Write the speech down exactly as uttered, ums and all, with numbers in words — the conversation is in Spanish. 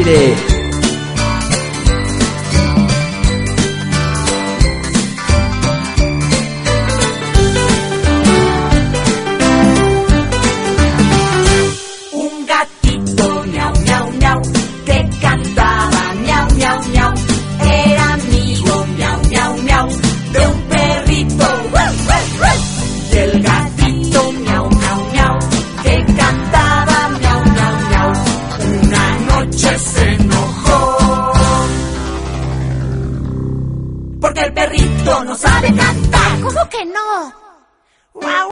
baile. Un gatito miau, miau, miau, que cantaba miau, miau, miau. Era amigo miau, miau, miau, de un perrito. ¡Ruff, ruff, ruff! Y el gatito miau, miau, miau, que cantaba miau, miau, miau. Una noche se enojó porque el perrito no sabe cantar. ¿Cómo que no?